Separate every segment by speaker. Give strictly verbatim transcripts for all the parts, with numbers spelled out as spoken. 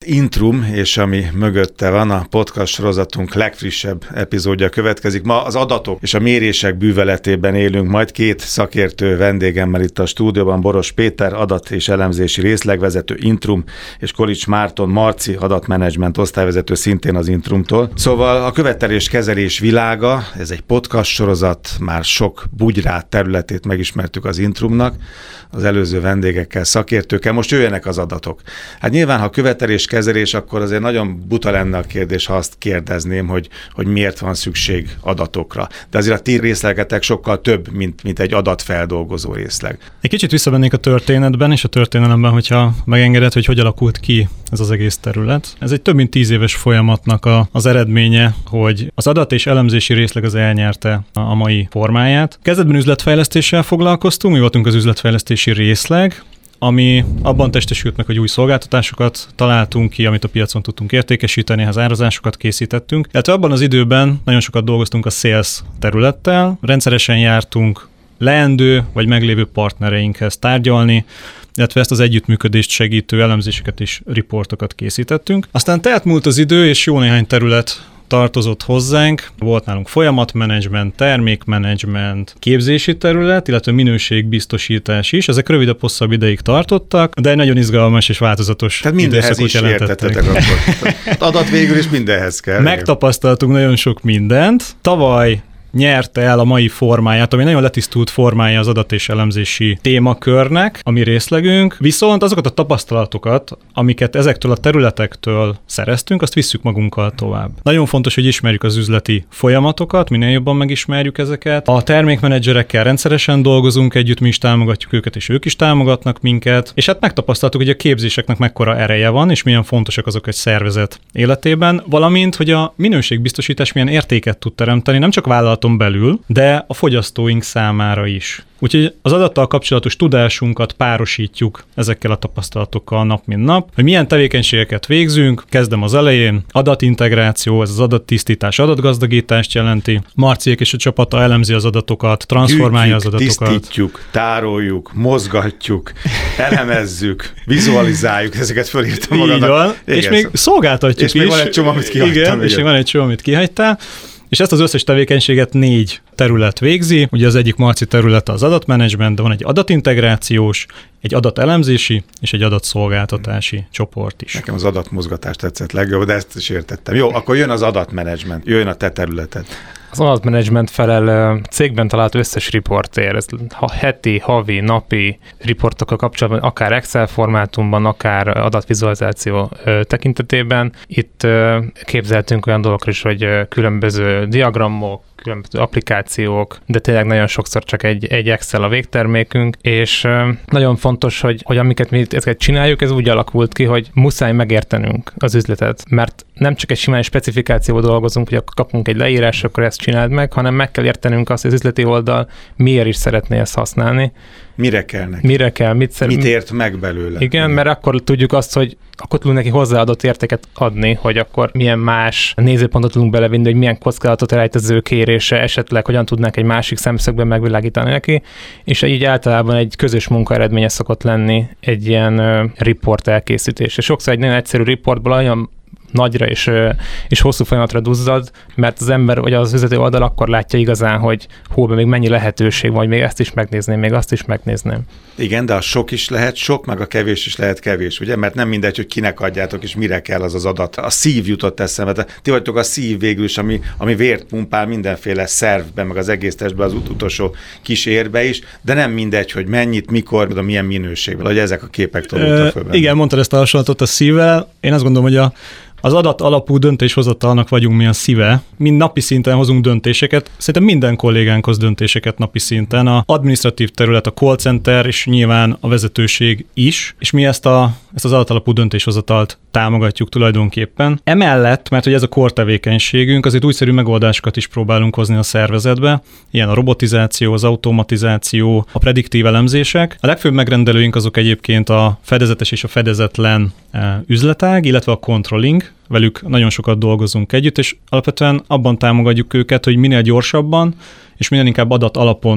Speaker 1: Intrum, és ami mögötte van, a podcast sorozatunk legfrissebb epizódja következik. Ma az adatok és a mérések bűveletében élünk, majd két szakértő vendégemmel itt a stúdióban, Boros Péter, adat- és elemzési részlegvezető Intrum, és Kolics Márton Marci, adatmenedzsment osztályvezető szintén az Intrumtól. Szóval a követelés-kezelés világa, ez egy podcast sorozat, már sok bugyrát területét megismertük az Intrumnak, az előző vendégekkel, szakértőkkel, most jöjjenek az adatok. Hát nyilván, ha követelés-kezelés, akkor azért nagyon buta lenne a kérdés, ha azt kérdezném, hogy, hogy miért van szükség adatokra. De azért a ti részlegetek sokkal több, mint, mint egy adatfeldolgozó részleg.
Speaker 2: Egy kicsit visszavennék a történetben, és a történelemben, hogyha megengeded, hogy hogy alakult ki ez az egész terület. Ez egy több mint tíz éves folyamatnak a, az eredménye, hogy az adat- és elemzési részleg az elnyerte a, a mai formáját. Kezdetben üzletfejlesztéssel foglalkoztunk, mi voltunk az üzletfejlesztési részleg, ami abban testesült meg, hogy új szolgáltatásokat találtunk ki, amit a piacon tudtunk értékesíteni, az árazásokat készítettünk. Illetve abban az időben nagyon sokat dolgoztunk a sales területtel, rendszeresen jártunk leendő vagy meglévő partnereinkhez tárgyalni, illetve ezt az együttműködést segítő elemzéseket és riportokat készítettünk. Aztán telt múlt az idő, és jó néhány terület tartozott hozzánk. Volt nálunk folyamatmenedzsment, termékmenedzsment, képzési terület, illetve minőségbiztosítás is. Ezek rövidebb, hosszabb ideig tartottak, de egy nagyon izgalmas és változatos
Speaker 1: Tehát mindenhez is értettetek akkor. Adat végül is mindenhez kell.
Speaker 2: Megtapasztaltunk nagyon sok mindent. Tavaly nyerte el a mai formáját, ami nagyon letisztult formája az adat- és elemzési témakörnek, a mi részlegünk, viszont azokat a tapasztalatokat, amiket ezektől a területektől szereztünk, azt visszük magunkkal tovább. Nagyon fontos, hogy ismerjük az üzleti folyamatokat, minél jobban megismerjük ezeket. A termékmenedzserekkel rendszeresen dolgozunk együtt, mi is támogatjuk őket, és ők is támogatnak minket, és hát megtapasztaltuk, hogy a képzéseknek mekkora ereje van, és milyen fontosak azok egy szervezet életében, valamint, hogy a minőségbiztosítás milyen értéket tud teremteni, nem csak vállalat belül, de a fogyasztóink számára is. Úgyhogy az adattal kapcsolatos tudásunkat párosítjuk ezekkel a tapasztalatokkal nap mint nap, hogy milyen tevékenységeket végzünk. Kezdem az elején, adatintegráció, ez az adattisztítás, adatgazdagítást jelenti. Marciék és a csapata elemzi az adatokat, transformálja az adatokat.
Speaker 1: Tisztítjuk, tároljuk, mozgatjuk, elemezzük, vizualizáljuk, ezeket fölírtam magadnak.
Speaker 2: Így van, és még szolgáltatjuk
Speaker 1: és
Speaker 2: is.
Speaker 1: És még van egy csomó, amit kihagytam.
Speaker 2: Igen, és még van egy csomó, amit kihagytál. És ezt az összes tevékenységet négy terület végzi. Ugye az egyik Marci területe az adatmenedzsment, de van egy adatintegrációs, egy adatelemzési és egy adatszolgáltatási csoport is.
Speaker 1: Nekem az adatmozgatás tetszett legjobb, de ezt is értettem. Jó, akkor jön az adatmenedzsment, jöjjön a te területed.
Speaker 3: Az adatmenedzsment felel cégben talált összes riportért, ez ha heti, havi, napi riportokkal kapcsolatban, akár Excel formátumban, akár adatvizualizáció tekintetében. Itt képzeltünk olyan dolgokra is, hogy különböző diagramok, különböző applikációk, de tényleg nagyon sokszor csak egy, egy Excel a végtermékünk, és nagyon fontos, hogy, hogy amiket mi ezeket csináljuk, ez úgy alakult ki, hogy muszáj megértenünk az üzletet, mert nem csak egy simán specifikációval dolgozunk, hogy akkor kapunk egy leírás, akkor ezt csináld meg, hanem meg kell értenünk azt, hogy az üzleti oldal miért is szeretné ezt használni.
Speaker 1: Mire kell neki?
Speaker 3: Mire kell, mit, szer-
Speaker 1: mit ért meg belőle?
Speaker 3: Igen, mert akkor tudjuk azt, hogy akkor tudunk neki hozzáadott értéket adni, hogy akkor milyen más nézőpontot tudunk belevinni, hogy milyen kockázatot rejt az ő kérése, esetleg hogyan tudnánk egy másik szemszögben megvilágítani neki, és így általában egy közös munka eredménye szokott lenni egy ilyen uh, report elkészítés. És sokszor egy nagyon egyszerű reportból olyan nagyra és, és hosszú folyamatra duzzad, mert az ember, vagy az üzleti oldal akkor látja igazán, hogy hú, még mennyi lehetőség van, hogy még ezt is megnézném, még azt is megnézném.
Speaker 1: Igen, de a sok is lehet sok, meg a kevés is lehet kevés, ugye? Mert nem mindegy, hogy kinek adjátok, és mire kell az az adat. A szív jutott eszembe. Ti vagytok a szív végül is, ami, ami vért pumpál mindenféle szervben, meg az egész testben, az ut- utolsó kis érbe is, de nem mindegy, hogy mennyit, mikor, de milyen minőségben, hogy ezek a képek tolódtak föl.
Speaker 2: Igen, mondtad ezt a hasonlatot a szívvel. Én azt gondolom, hogy a Az adat alapú döntéshozatalnak vagyunk mi a szíve. Mi napi szinten hozunk döntéseket. Szerintem minden kollégánk hoz döntéseket napi szinten. A adminisztratív terület, a call center, és nyilván a vezetőség is. És mi ezt, a, ezt az adat alapú döntéshozatalt támogatjuk tulajdonképpen. Emellett, mert hogy ez a core tevékenységünk, azért újszerű megoldásokat is próbálunk hozni a szervezetbe. Ilyen a robotizáció, az automatizáció, a prediktív elemzések. A legfőbb megrendelőink azok egyébként a fedezetes és a fedezetlen üzletág, illetve a controlling. Velük nagyon sokat dolgozunk együtt, és alapvetően abban támogatjuk őket, hogy minél gyorsabban és minél inkább adat alapon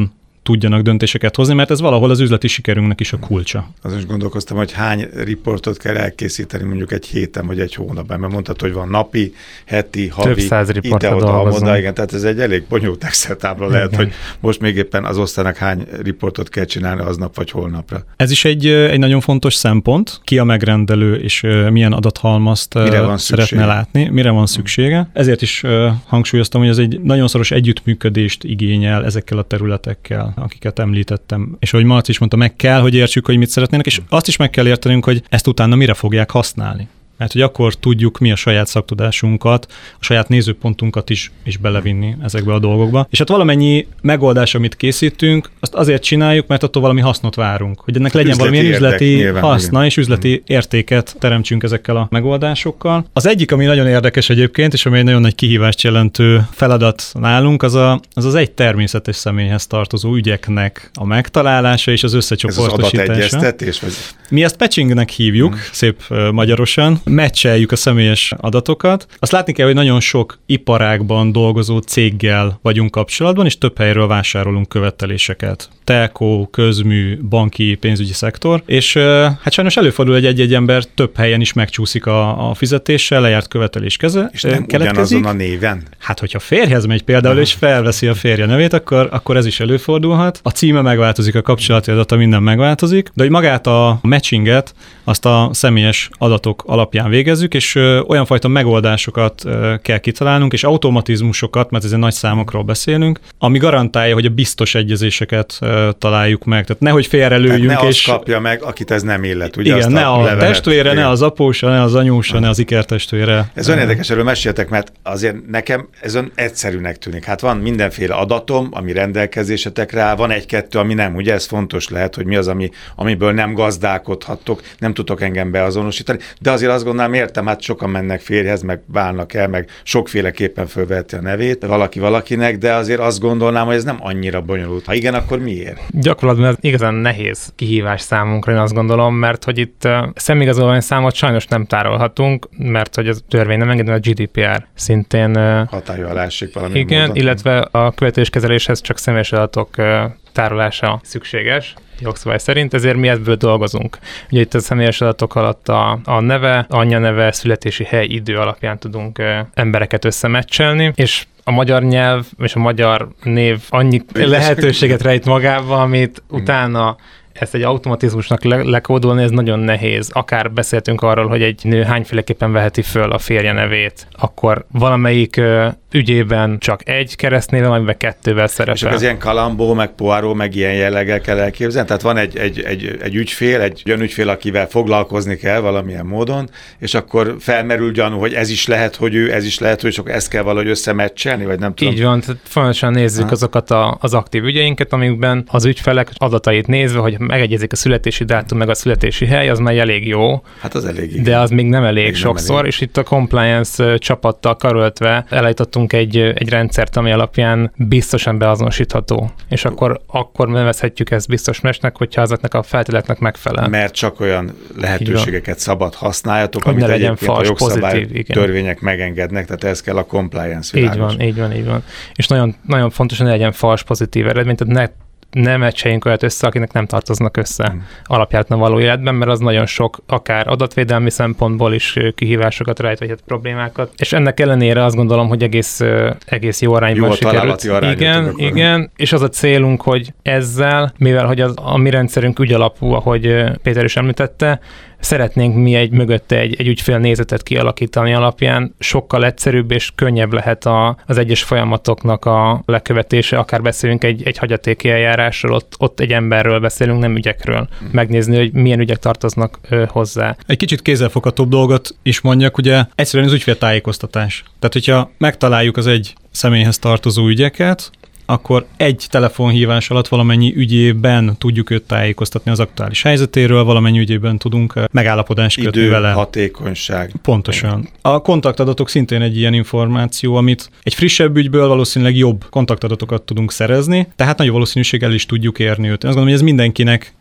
Speaker 2: tudjanak döntéseket hozni, mert ez valahol az üzleti sikerünknek is a kulcsa.
Speaker 1: Azon is gondolkoztam, hogy hány riportot kell elkészíteni mondjuk egy héten vagy egy hónapban, mert mondtad, hogy van napi, heti, havi,
Speaker 3: több száz riportra
Speaker 1: ide-oda,
Speaker 3: dolgozunk.
Speaker 1: oda, igen, tehát ez egy elég bonyolult Excel tábla lehet,
Speaker 3: igen.
Speaker 1: hogy most még éppen az osztálynak hány riportot kell csinálni aznap vagy holnapra.
Speaker 2: Ez is egy, egy nagyon fontos szempont, ki a megrendelő, és milyen adathalmazt szeretne szüksége? látni, mire van szüksége. Ezért is hangsúlyoztam, hogy ez egy nagyon szoros együttműködést igényel ezekkel a területekkel, akiket említettem. És ahogy Marci is mondta, meg kell, hogy értsük, hogy mit szeretnének, és azt is meg kell értenünk, hogy ezt utána mire fogják használni. Mert hogy akkor tudjuk mi a saját szaktudásunkat, a saját nézőpontunkat is, is belevinni ezekbe a dolgokba. És hát valamennyi megoldás, amit készítünk, azt azért csináljuk, mert attól valami hasznot várunk. Hogy ennek legyen
Speaker 1: üzleti
Speaker 2: valamilyen üzleti
Speaker 1: érdek, nyilván,
Speaker 2: haszna,
Speaker 1: igen.
Speaker 2: és üzleti hmm. értéket teremtsünk ezekkel a megoldásokkal. Az egyik, ami nagyon érdekes egyébként, és ami egy nagyon nagy kihívást jelentő feladat nálunk, az a, az, az egy természetes személyhez tartozó ügyeknek a megtalálása és az összecsoportosítása.
Speaker 1: Ez az adategyeztetés? Vagy?
Speaker 2: Mi ezt patchingnek hívjuk, hmm. szép uh, magyarosan. Matcheljük a személyes adatokat. Azt látni kell, hogy nagyon sok iparágban dolgozó céggel vagyunk kapcsolatban, és több helyről vásárolunk követeléseket. Telco, közmű, banki, pénzügyi szektor, és hát sajnos előfordul, hogy egy-egy ember több helyen is megcsúszik a, a fizetéssel, lejárt követelés keze,
Speaker 1: és nem
Speaker 2: keletkezik.
Speaker 1: ugyanazon a néven?
Speaker 2: Hát, hogyha férjhez megy például, és felveszi a férje nevét, akkor, akkor ez is előfordulhat. A címe megváltozik, a kapcsolati adata, minden megváltozik, de hogy magát a matchinget, azt a személyes adatok alapján végezzük, és ö, olyan fajta megoldásokat ö, kell kitalálnunk, és automatizmusokat, mert ezen nagy számokról beszélünk, ami garantálja, hogy a biztos egyezéseket ö, találjuk meg. Tehát nehogy félrelőjünk.
Speaker 1: Tehát ne
Speaker 2: és
Speaker 1: azt kapja meg, akit ez nem illet. Ugye
Speaker 2: igen,
Speaker 1: azt
Speaker 2: ne a, a testvére,
Speaker 1: igen.
Speaker 2: ne az apósa, ne az anyósa, ne az ikertestvére.
Speaker 1: Ez olyan érdekes, erről meséltek, mert azért nekem ez olyan egyszerűnek tűnik. Hát van mindenféle adatom, ami rendelkezésetekre áll, van egy-kettő, ami nem. Ugye ez fontos lehet, hogy mi az, ami, amiből nem gazdálkodhattok, nem tudtok engem beazonosítani, de azért azt gondolom, értem, hát sokan mennek férjhez, meg válnak el, meg sokféleképpen fölveheti a nevét valaki valakinek, de azért azt gondolnám, hogy ez nem annyira bonyolult. Ha igen, akkor miért?
Speaker 3: Gyakorlatban ez igazán nehéz kihívás számunkra, én azt gondolom, mert hogy itt uh, személyigazolvány számot sajnos nem tárolhatunk, mert hogy a törvény nem engedi, a gé dé pé er szintén uh,
Speaker 1: hatályba alá esik valami
Speaker 3: igen,
Speaker 1: módon.
Speaker 3: Illetve a követeléskezeléshez csak személyes adatok uh, tárolása szükséges jogszabály szerint, ezért mi ebből dolgozunk. Ugye itt a személyes adatok alatt a, a neve, anyja neve, születési hely, idő alapján tudunk uh, embereket összemeccselni, és a magyar nyelv és a magyar név annyi lehetőséget rejt magába, amit utána ezt egy automatizmusnak le- lekódolni, ez nagyon nehéz. Akár beszéltünk arról, hogy egy nő hányféleképpen veheti föl a férje nevét, akkor valamelyik ö, ügyében csak egy keresztnéve, amiben kettővel szerepel.
Speaker 1: És akkor az ilyen Kalambó, meg Poirot, meg ilyen jelleggel kell elképzelni? Tehát van egy, egy, egy, egy ügyfél, egy olyan ügyfél, akivel foglalkozni kell valamilyen módon, és akkor felmerül gyanú, hogy ez is lehet, hogy ő, ez is lehet, hogy csak ezt kell valahogy összemeccselni, vagy nem tudom.
Speaker 3: Így van, tehát fontosan nézzük ha. azokat a, az aktív ügyeinket, amikben az ügyfelek adatait nézve, hogy megegyezik a születési dátum, meg a születési hely, az már elég jó.
Speaker 1: Hát az elég igen.
Speaker 3: De az még nem elég még sokszor, nem elég. És itt a compliance csapattal karöltve elállítottunk egy, egy rendszert, ami alapján biztosan beazonosítható. És akkor, akkor nevezhetjük ezt biztos mesnek, hogyha azoknak a feltételeknek megfelel.
Speaker 1: Mert csak olyan lehetőségeket szabad használjatok,
Speaker 3: hogy
Speaker 1: amit
Speaker 3: ne legyen
Speaker 1: egyébként
Speaker 3: fals,
Speaker 1: a jogszabály
Speaker 3: pozitív,
Speaker 1: törvények megengednek, tehát ez kell a compliance világos.
Speaker 3: Így van, így van, így van. És nagyon, nagyon fontos, hogy ne legyen fals pozitív eredmény, tehát ne ne meccseljünk olyat össze, akinek nem tartoznak össze hmm. alapjáratlan való életben, mert az nagyon sok, akár adatvédelmi szempontból is kihívásokat rejt, vagy hát problémákat. És ennek ellenére azt gondolom, hogy egész, egész jó arányban
Speaker 1: jó
Speaker 3: sikerült. Igen, igen, és az a célunk, hogy ezzel, mivel hogy az, a mi rendszerünk ügyalapú, ahogy Péter is említette, szeretnénk mi egy mögötte egy, egy ügyfél nézetet kialakítani alapján, sokkal egyszerűbb és könnyebb lehet a, az egyes folyamatoknak a lekövetése, akár beszélünk egy, egy hagyatéki eljárásról, ott, ott egy emberről beszélünk, nem ügyekről. Hmm. Megnézni, hogy milyen ügyek tartoznak ö, hozzá.
Speaker 2: Egy kicsit kézzelfoghatóbb dolgot is mondjak, ugye egyszerűen az ügyféltájékoztatás. Tehát, hogyha megtaláljuk az egy személyhez tartozó ügyeket, akkor egy telefonhívás alatt valamennyi ügyében tudjuk őt tájékoztatni az aktuális helyzetéről, valamennyi ügyében tudunk megállapodást kötni
Speaker 1: Idő,
Speaker 2: vele.
Speaker 1: hatékonyság.
Speaker 2: Pontosan. A kontaktadatok szintén egy ilyen információ, amit egy frissebb ügyből valószínűleg jobb kontaktadatokat tudunk szerezni, tehát nagy valószínűséggel is tudjuk érni őt. Én azt gondolom, hogy ez mindenkinek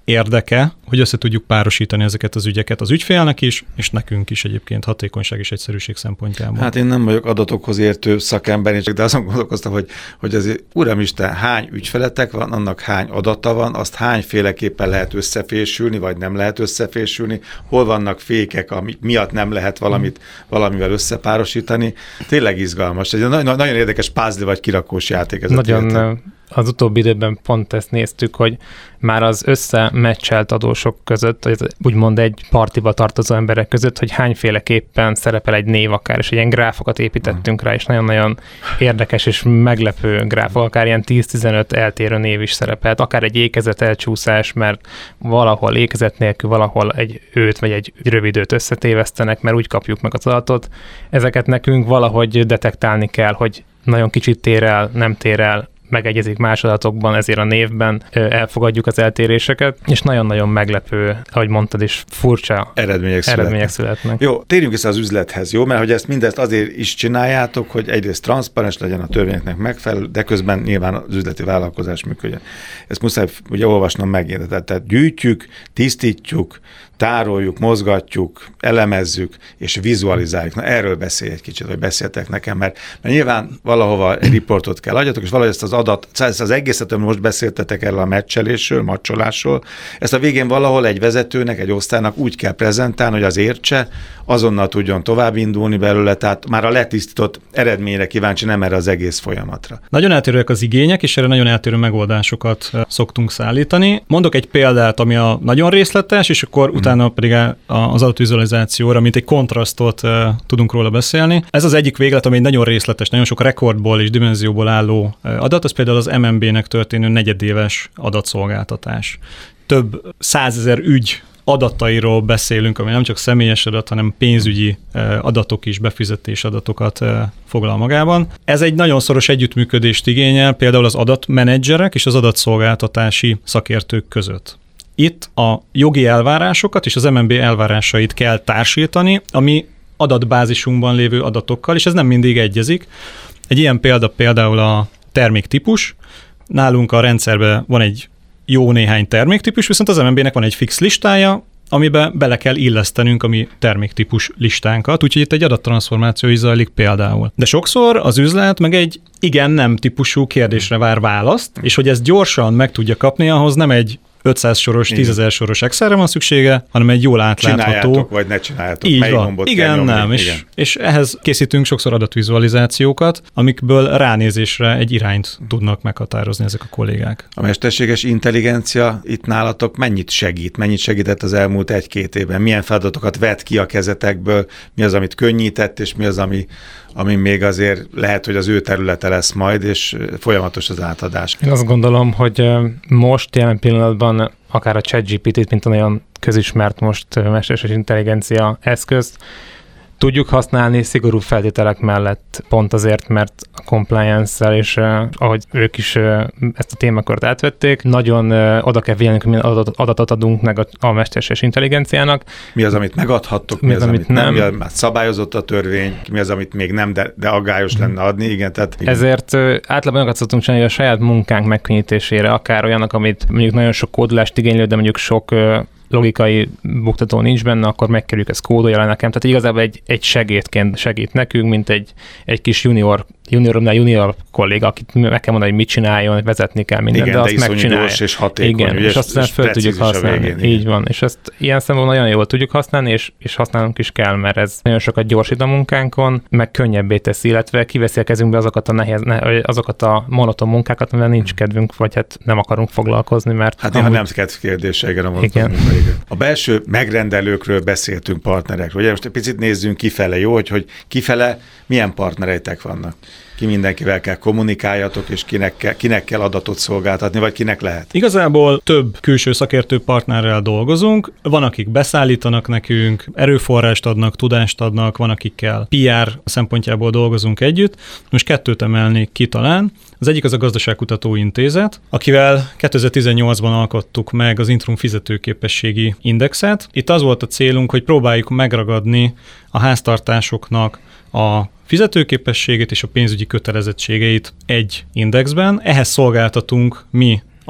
Speaker 2: érdeke, hogy össze tudjuk párosítani ezeket az ügyeket az ügyfélnek is, és nekünk is egyébként hatékonyság és egyszerűség szempontjából.
Speaker 1: Hát én nem vagyok adatokhoz értő szakember, de azon gondolkoztam, hogy, hogy azért, uramisten, hány ügyfeletek van, annak hány adata van, azt hányféleképpen lehet összefésülni, vagy nem lehet összefésülni, hol vannak fékek, ami miatt nem lehet valamit valamivel összepárosítani. Tényleg izgalmas. Egy nagyon, nagyon érdekes puzzle vagy kirakós játék ez.
Speaker 3: Nagyon az utóbbi időben pont ezt néztük, hogy már az összemeccselt adósok között, vagy úgymond egy partiba tartozó emberek között, hogy hányféleképpen szerepel egy név akár, és ilyen gráfokat építettünk rá, és nagyon-nagyon érdekes és meglepő gráfok, akár ilyen tíz-tizenöt eltérő név is szerepelt, akár egy ékezet elcsúszás, mert valahol ékezet nélkül, valahol egy őt vagy egy rövid őt összetévesztenek, mert úgy kapjuk meg az adatot. Ezeket nekünk valahogy detektálni kell, hogy nagyon kicsit tér el, nem tér el, megegyezik más adatokban, ezért a névben elfogadjuk az eltéréseket, és nagyon-nagyon meglepő, ahogy mondtad is, furcsa
Speaker 1: eredmények,
Speaker 3: eredmények születnek.
Speaker 1: Jó, térjünk vissza az üzlethez, jó? Mert hogy ezt mindezt azért is csináljátok, hogy egyrészt transzparens legyen, a törvényeknek megfelelő, de közben nyilván az üzleti vállalkozás működjön. Ezt muszáj ugye olvasnom megint. Tehát gyűjtjük, tisztítjuk, tároljuk, mozgatjuk, elemezzük, és vizualizáljuk. Na erről beszélj egy kicsit, vagy beszéltek nekem, mert, mert nyilván valahova egy riportot kell adjatok, és valahogy ezt az adat, ezt az egészet, amit most beszéltetek erről a meccselésről, macsolásról, ezt a végén valahol egy vezetőnek, egy osztálynak úgy kell prezentálni, hogy az értse, azonnal tudjon tovább indulni belőle, tehát már a letisztított eredményre kíváncsi, nem erre az egész folyamatra.
Speaker 2: Nagyon eltérőek az igények, és erre nagyon eltérő megoldásokat szoktunk szállítani. Mondok egy példát, ami a nagyon részletes, és akkor hmm. utána pedig az adatvizualizációra, mint egy kontrasztot tudunk róla beszélni. Ez az egyik véglet, ami egy nagyon részletes, nagyon sok rekordból és dimenzióból álló adat, az például az em en bé-nek történő negyedéves adatszolgáltatás. Több százezer ügy adatairól beszélünk, ami nem csak személyes adat, hanem pénzügyi adatok is, befizetés adatokat foglal magában. Ez egy nagyon szoros együttműködést igényel például az adatmenedzserek és az adatszolgáltatási szakértők között. Itt a jogi elvárásokat és az em en bé elvárásait kell társítani, ami adatbázisunkban lévő adatokkal, és ez nem mindig egyezik. Egy ilyen példa például a terméktípus. Nálunk a rendszerben van egy jó néhány terméktípus, viszont az em en bé-nek van egy fix listája, amiben bele kell illesztenünk a mi terméktípus listánkat, úgyhogy itt egy adattranszformáció is zajlik például. De sokszor az üzlet meg egy igen-nem típusú kérdésre vár választ, és hogy ezt gyorsan meg tudja kapni, ahhoz nem egy ötszáz soros, tízezer soros Excelre van szüksége, hanem egy jól átlátható.
Speaker 1: Csináljátok, vagy ne csináljátok.
Speaker 2: Így van. Igen, nem. És, és ehhez készítünk sokszor adatvizualizációkat, amikből ránézésre egy irányt tudnak meghatározni ezek a kollégák.
Speaker 1: A mesterséges intelligencia itt nálatok mennyit segít? Mennyit segített az elmúlt egy-két évben? Milyen feladatokat vett ki a kezetekből? Mi az, amit könnyített, és mi az, ami ami még azért lehet, hogy az ő területe lesz majd, és folyamatos az átadás.
Speaker 3: Én azt gondolom, hogy most jelen pillanatban akár a ChatGPT-t, mint olyan közismert most mesterséges intelligencia eszközt, tudjuk használni szigorú feltételek mellett, pont azért, mert a compliance-szel, és uh, ahogy ők is uh, ezt a témakört átvették, nagyon uh, oda kell figyelnünk, hogy milyen adatot, adatot adunk meg a, a mesterséges intelligenciának.
Speaker 1: Mi az, amit megadhattok, mi, mi az, amit nem, nem. Mi az, már szabályozott a törvény, mi az, amit még nem, de, de aggályos hmm. lenne adni. Igen, tehát, igen. Ezért uh, általában olyanokat szoktunk csinálni, hogy a saját munkánk megkönnyítésére, akár olyanok, amit mondjuk nagyon sok kódolást igénylő, de mondjuk sok uh, logikai buktató nincs benne, akkor megkerüljük, ezt kódolja le nekem. Tehát igazából egy, egy segédként segít nekünk, mint egy, egy kis junior, junioromnál junior kolléga, akit meg kell mondani, hogy mit csináljon, hogy vezetni kell mindent, igen,
Speaker 3: de, de azt megcsinálja.
Speaker 1: Gyors és hatékony.
Speaker 3: Igen, és, és aztán föl tudjuk használni. Végén, így van. És ezt ilyen szempontból nagyon jól tudjuk használni, és, és használnunk is kell, mert ez nagyon sokat gyorsít a munkánkon, meg könnyebbé teszi, illetve kiveszi a kezünkbe azokat a nehéz, azokat a monoton munkákat, amivel nincs kedvünk, vagy hát nem akarunk foglalkozni, mert...
Speaker 1: Hát néha nem kedv kérdése, igen, a monoton munka, igen. A belső megrendelőkről beszéltünk, partnerekről. Ugye most egy picit nézzünk kifele, jó, hogy, hogy kifele milyen partnereitek vannak? Ki mindenkivel kell kommunikáljatok, és kinek kell, kinek kell adatot szolgáltatni, vagy kinek lehet?
Speaker 2: Igazából több külső szakértő partnerrel dolgozunk. Van, akik beszállítanak nekünk, erőforrást adnak, tudást adnak, van, akikkel pé er szempontjából dolgozunk együtt. Most kettőt emelnék ki talán. Az egyik az a Gazdaságkutató Intézet, akivel kétezer-tizennyolcban alkottuk meg az Intrum fizetőképességi indexet. Itt az volt a célunk, hogy próbáljuk megragadni a háztartásoknak a fizetőképességét és a pénzügyi kötelezettségeit egy indexben. Ehhez szolgáltatunk mi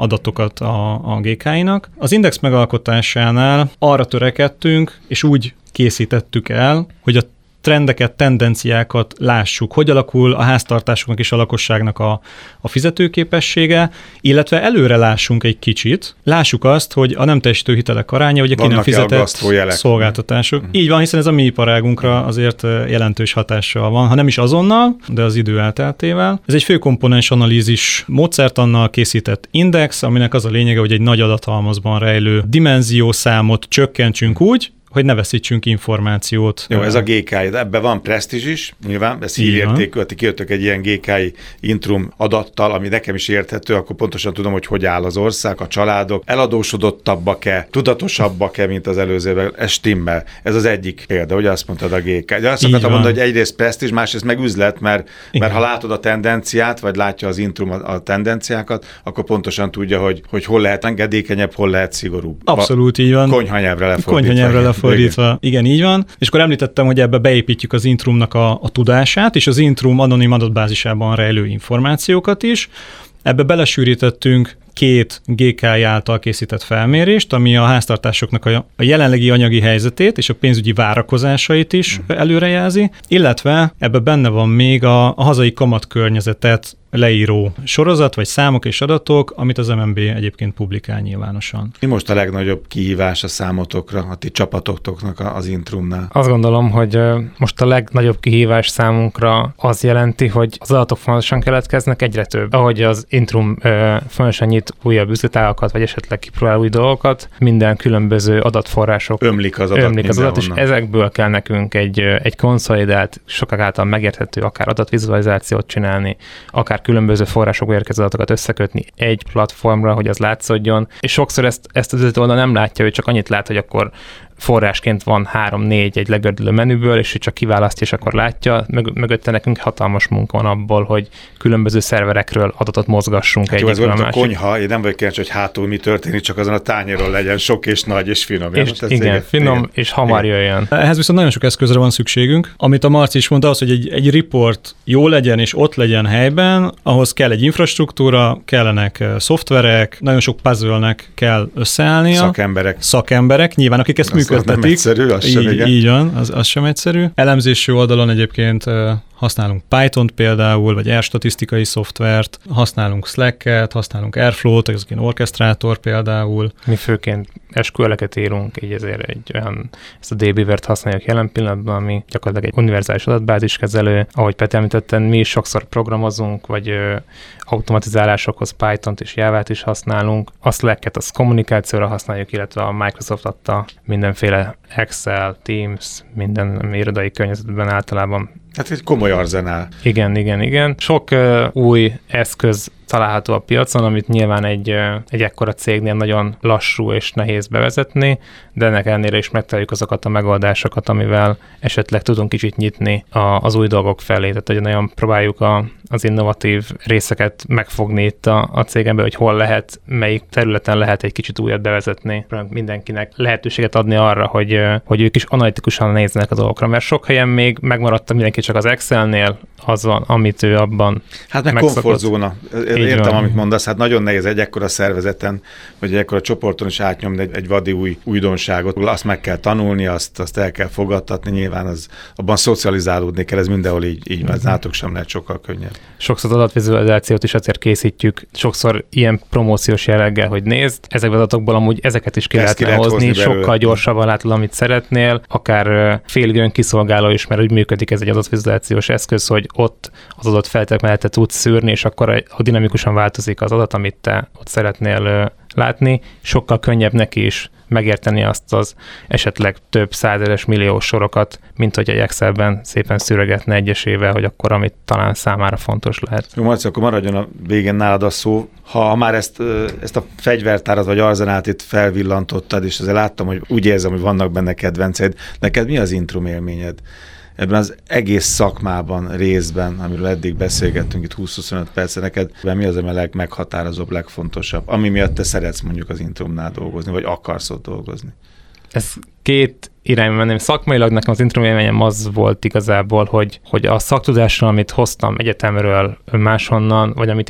Speaker 2: adatokat a, a gé ká í-nak. Az index megalkotásánál arra törekedtünk, és úgy készítettük el, hogy a trendeket, tendenciákat lássuk, hogy alakul a háztartásoknak és a lakosságnak a, a fizetőképessége, illetve előre lássunk egy kicsit, lássuk azt, hogy a nem teljesítő hitelek aránya, vagy a ki nem fizetett szolgáltatások. Uh-huh. Így van, hiszen ez a mi iparágunkra azért jelentős hatással van, ha nem is azonnal, de az idő elteltével. Ez egy főkomponens analízis módszertannal készített index, aminek az a lényege, hogy egy nagy adathalmazban rejlő dimenziószámot csökkentsünk úgy, hogy ne veszítsünk információt.
Speaker 1: Jó, ez a gé ká í, ebben van presztízs is, nyilván, ez hírértékű, ha ti kijöttök egy ilyen gé ká í Intrum adattal, ami nekem is érthető, akkor pontosan tudom, hogy hogy áll az ország, a családok, eladósodottabbak-e, tudatosabbak-e, mint az előzőben, ez stimmel. Ez az egyik példa, hogy azt mondtad a gé ká í. De azt akartam mondani, hogy egyrészt presztízs, másrészt meg üzlet, mert, mert ha látod a tendenciát, vagy látja az Intrum a, a tendenciákat, akkor pontosan tudja, hogy, hogy hol lehet engedékenyebb, hol lehet szigorúbb.
Speaker 2: Abszolút így van.
Speaker 1: Konyhanyelvre lefordítva.
Speaker 2: Fordítva. Igen, így van. És akkor említettem, hogy ebbe beépítjük az Intrumnak a, a tudását, és az Intrum anonim adatbázisában rejlő információkat is. Ebbe belesűrítettünk két gé ká í által készített felmérést, ami a háztartásoknak a, a jelenlegi anyagi helyzetét és a pénzügyi várakozásait is előrejelzi, illetve ebbe benne van még a, a hazai kamatkörnyezetet leíró sorozat, vagy számok és adatok, amit az em en bé egyébként publikál nyilvánosan.
Speaker 1: Mi most a legnagyobb kihívás a számotokra, a ti csapatoknak az Intrumnál?
Speaker 3: Azt gondolom, hogy most a legnagyobb kihívás számunkra az jelenti, hogy az adatok fontosan keletkeznek egyre több. Ahogy az Intrum fontosan nyit újabb üzletágakat, vagy esetleg kipróbál új dolgokat, minden különböző adatforrások
Speaker 1: ömlik az adat,
Speaker 3: ömlik az adat és ezekből kell nekünk egy, egy konszolidált, sokak által megérthető akár adatvizualizációt csinálni, akár különböző forrásokból érkező adatokat összekötni egy platformra, hogy az látszódjon, és sokszor ezt, ezt az üzleti oldal nem látja, hogy csak annyit lát, hogy akkor forrásként van három-négy egy legördülő menüből, és ő csak kiválasztja, és akkor látja. Mög- mögötte nekünk hatalmas munka van abból, hogy különböző szerverekről adatot mozgassunk hát egyikről a másik.
Speaker 1: Konyha, én nem vagyok kíváncsi, hogy hátul mi történik, csak azon a tányéron legyen sok és nagy és finom.
Speaker 3: És igen, igen, finom igen. és hamar igen. jöjjön.
Speaker 2: Ehhez viszont nagyon sok eszközre van szükségünk. Amit a Marci is mondta, az, hogy egy, egy report jó legyen és ott legyen helyben, ahhoz kell egy infrastruktúra, kellenek szoftverek, nagyon sok puzzle-nek kell összeállnia.
Speaker 1: Szakemberek.
Speaker 2: Szakemberek, nyilván, akik ezt működtetik.
Speaker 1: Nem egyszerű, az sem,
Speaker 2: így, így van, az, az sem egyszerű. Elemzési oldalon egyébként használunk Python-t például, vagy R statisztikai szoftvert, használunk Slack-et, használunk Airflow-t, ez egy orkesztrátor például.
Speaker 3: Mi főként es kú el-eket írunk, így ezért egy olyan, ezt a dé bé-vert használjuk jelen pillanatban, ami gyakorlatilag egy univerzális adatbáziskezelő. Ahogy Peti említettem, mi is sokszor programozunk, vagy ö, automatizálásokhoz Python-t és Java-t is használunk. A Slack-et az kommunikációra használjuk, illetve a Microsoft adta mindenféle Excel, Teams, minden irodai környezetben általában.
Speaker 1: Hát egy komoly arzenál.
Speaker 3: Igen, igen, igen. Sok uh, új eszköz található a piacon, amit nyilván egy, egy ekkora cégnél nagyon lassú és nehéz bevezetni, de ennek ellenére is megtaláljuk azokat a megoldásokat, amivel esetleg tudunk kicsit nyitni a, az új dolgok felé. Tehát, hogy nagyon próbáljuk a, az innovatív részeket megfogni itt a, a cégemben, hogy hol lehet, melyik területen lehet egy kicsit újat bevezetni. Mindenkinek lehetőséget adni arra, hogy, hogy ők is analitikusan néznek a dolgokra, mert sok helyen még megmaradt mindenki csak az Excelnél, az van, amit ő abban
Speaker 1: hát meg komfortzóna. Értem, amit mondasz, hát nagyon nehéz egy ekkora szervezeten, vagy egy ekkora csoporton is átnyomni egy, egy vadi új újdonságot. Azt meg kell tanulni, azt, azt el kell fogadtatni, nyilván az, abban szocializálódni kell, ez mindenhol így, így mert nátok sem lehet sokkal könnyebb.
Speaker 3: Sokszor adatvizualizációt is azért készítjük, sokszor ilyen promóciós jelleggel, hogy nézd, ezekben az adatokból amúgy ezeket is ki Ezt lehetne ki lehet hozni, hozni sokkal gyorsabban látod, amit szeretnél, akár félig önkiszolgáló is, mert úgy működik ez egy adatvizualizációs eszköz, hogy ott az adott feltételek mellett tudsz szűrni, és akkor a dinamikusan változik az adat, amit te ott szeretnél látni, sokkal könnyebb neki is megérteni azt az esetleg több százeres milliós sorokat, mint hogy egy Excelben szépen szüregetne egyesével, hogy akkor amit talán számára fontos lehet.
Speaker 1: Jó, Marci, akkor maradjon a végén nálad a szó. Ha már ezt, ezt a fegyvertárat vagy arzenát itt felvillantottad, és azért láttam, hogy úgy érzem, hogy vannak benne kedvenceid, neked mi az Intrum élményed? Ebben az egész szakmában, részben, amiről eddig beszélgettünk itt húsz-huszonöt perc, neked mi az, ami a legmeghatározóbb, legfontosabb, ami miatt te szeretsz mondjuk az Intrumnál dolgozni, vagy akarsz ott dolgozni?
Speaker 3: Ez két irányba menném. Szakmailag nekem az Intrum élményem az volt igazából, hogy, hogy a szaktudásra, amit hoztam egyetemről máshonnan, vagy amit itt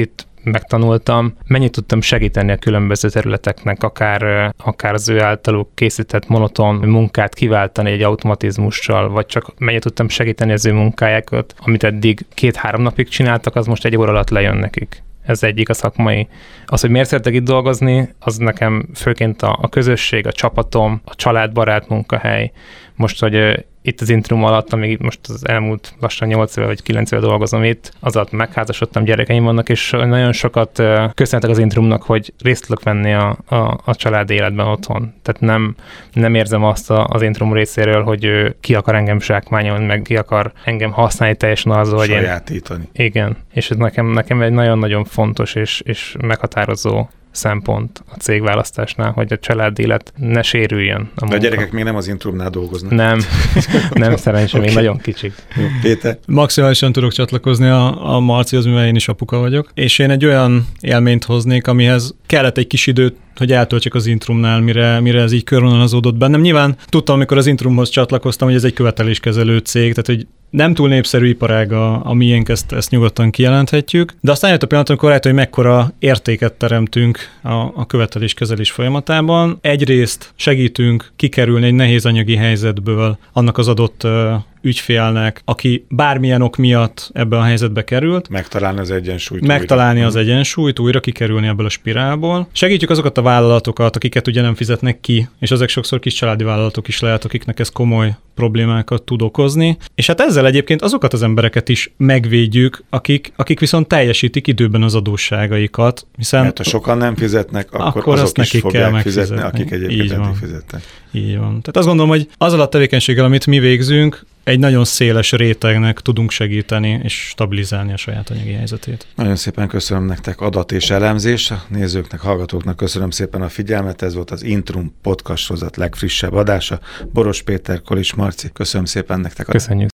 Speaker 3: megtanultam, mennyit tudtam segíteni a különböző területeknek, akár, akár az ő általuk készített monoton munkát kiváltani egy automatizmussal, vagy csak mennyit tudtam segíteni az ő munkájukat, amit eddig két-három napig csináltak, az most egy óra alatt lejön nekik. Ez egyik a szakmai. Az, hogy miért szeretek itt dolgozni, az nekem főként a, a közösség, a csapatom, a családbarát munkahely. Most, hogy uh, itt az Intrum alatt, amíg most az elmúlt lassan nyolc éve vagy kilenc éve dolgozom itt, az alatt megházasodtam, gyerekeim vannak, és nagyon sokat uh, köszönhetek az Intrumnak, hogy részt tudok venni a, a, a család életben otthon. Tehát nem, nem érzem azt a, az Intrum részéről, hogy uh, ki akar engem zsákmányolni, meg ki akar engem használni teljesen azzal, hogy én...
Speaker 1: Sajátítani.
Speaker 3: Igen, és ez nekem, nekem egy nagyon-nagyon fontos és, és meghatározó szempont a cégválasztásnál, hogy a családi élet ne sérüljön. A,
Speaker 1: De a gyerekek még nem az Intrumnál dolgoznak.
Speaker 3: Nem, nem szerencsém, okay. Még nagyon kicsik.
Speaker 1: Jó, Péter?
Speaker 2: Maximálisan tudok csatlakozni a, a Marcihoz, mivel én is apuka vagyok, és én egy olyan élményt hoznék, amihez kellett egy kis időt, hogy eltöltsek az Intrumnál, mire, mire ez így körvonalazódott bennem. Nyilván tudtam, amikor az Intrumhoz csatlakoztam, hogy ez egy követeléskezelő cég, tehát hogy nem túl népszerű iparág a, a miénk, ezt, ezt nyugodtan kijelenthetjük, de aztán jött a pillanat, amikor rájött, hogy mekkora értéket teremtünk a, a követeléskezelés folyamatában. Egyrészt segítünk kikerülni egy nehéz anyagi helyzetből annak az adott ügyfélnek, aki bármilyen ok miatt ebbe a helyzetbe került.
Speaker 1: Megtalálni az egyensúlyt.
Speaker 2: Megtalálni
Speaker 1: újra.
Speaker 2: az egyensúlyt, újra kikerülni ebből a spirálból. Segítjük azokat a vállalatokat, akiket ugye nem fizetnek ki, és ezek sokszor kis családi vállalatok is lehet, akiknek ez komoly problémákat tud okozni. És hát ezzel egyébként azokat az embereket is megvédjük, akik, akik viszont teljesítik időben az adósságaikat. Hiszen
Speaker 1: Mert ha sokan nem fizetnek, akkor,
Speaker 2: akkor
Speaker 1: azok is fogják fizetni,
Speaker 2: fizetni.
Speaker 1: akik egyébként eddig fizettek.
Speaker 2: Így van. Tehát azt gondolom, hogy azzal a tevékenységgel, amit mi végzünk, egy nagyon széles rétegnek tudunk segíteni és stabilizálni a saját anyagi helyzetét.
Speaker 1: Nagyon szépen köszönöm nektek adat és elemzés. A nézőknek, hallgatóknak köszönöm szépen a figyelmet. Ez volt az Intrum podcast sorozat legfrissebb adása. Boros Péter, Kolics Marci, köszönöm szépen nektek.
Speaker 3: Köszönjük.